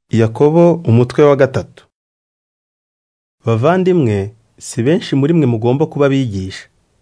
Yakobo umutwe wa 3. Bavandimwe, si benshi muri mwe mugomba kuba abigisha.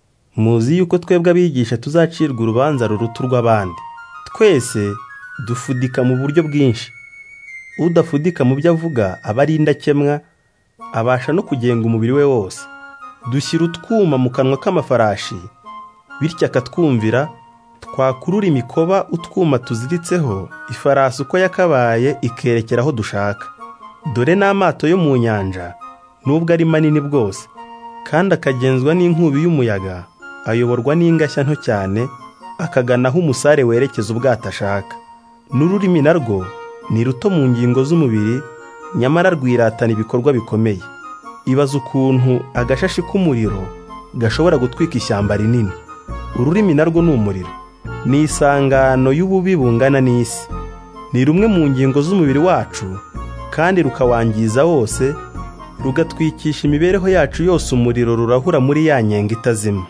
Muzi yuko twebwe abigisha tuzacirwa urubanza ruruta rw'abandi. Twese dufudika mu buryo bwinshi. Udafudika mu byo avuga aba ari indakemwa, abasha no kugenga umubiri we wose. Dushyira utwuma mu kanwa k'amafarashi, bityo akatwumvira, twakurura imikoba utwuma tuziritseho, ifarasi uko yakabaye ikerekera aho dushaka. Dore n'amato yo mu nyanja, nubwo ari manini bwose, kandi akagenzwa n'inkubi y'umuyaga, ayoborwa n'ingashya nto cyane, akagana aho umusare werekeza ubwato ashaka. N'ururimi narwo ni ruto mu ngingo z'umubiri, nyamara rwiratana ibikorwa bikomeye. Ibaza ukuntu agashashi k'umuriro gashobora gutwika ishyamba rinini. Ururimi narwo ni umuriro, ni isangano y'ububi bungana n'isi. Ni rumwe mu ngingo z'umubiri wacu, kandi rukawangiza wose, rugatwikisha imibereho yacu yose. Umuriro rurahura muri ya nyenga itazima.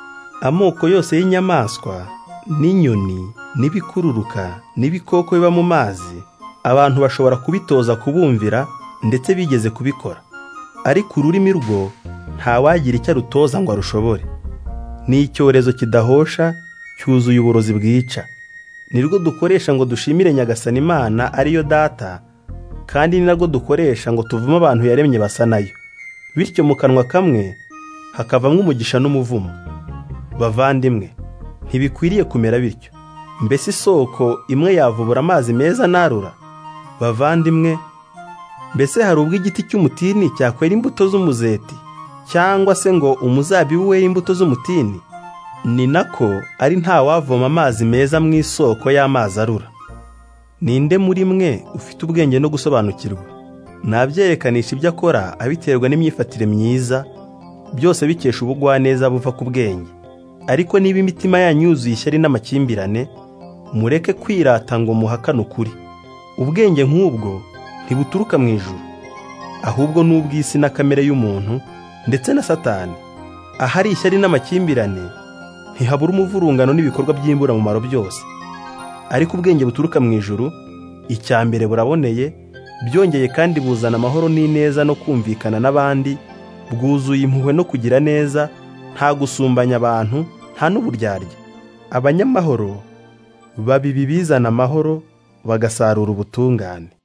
Amoko yose y'inyamaswa, n'inyoni, n'ibikururuka, n'ibikoko biba mu mazi, abantu bashobora kubitoza kubumvira, ndetse bigeze kubikora. Ariko ururimi rwo ntawagira icyo arutoza ngo arushobore. Ni icyorezo kidahosha, cyuzuye uburozi bwica. Ni rwo dukoresha ngo dushimire Nyagasani Imana ariyo Data, kandi ni narwo dukoresha ngo tuvume abantu yaremye basa nayo. Bityo mu kanwa kamwe hakavamo umugisha n'umuvumo. Bavandimwe, ntibikwiriye kumera bityo. Mbese isoko imwe yavubura amazi meza narura? Bavandimwe, mbese hari ubwo igiti cy'umutini cyakwera imbuto z'umuzeti, cyangwa se ngo umuzabibu were imbuto z'umutini? Ni nako ari nta wavoma amazi meza mu isoko y'amazi arura. Ninde muri mwe ufite ubwenge no gusobanukirwa? Nabyerekanisha ibyo akora abiterwa n'imyifatire myiza, byose bikesha ubugwaneza buva ku bwenge. Ariko niba imitima yanyu yuzuye ishyari n'amakimbirane, mureke kwirata ngo muhakane ukuri. Ubwenge nk'ubwo ntibuturuka mu ijuru, ahubwo n'ubw'isi na kamere y'umuntu, ndetse na Satani. Ahari ishyari n'amakimbirane, ntihabura umuvurungano n'ibikorwa by'imburamumaro byose. Ariko ubwenge buturuka mu ijuru, icya mbere buraboneye, byongeye kandi buzana amahoro n'ineza no kumvikana n'abandi, bwuzuye impuhwe no kugira neza, nta gusumbanya abantu, nta n'uburyarya. Abanyamahoro babiba ibizana amahoro, bagasarura ubutungane.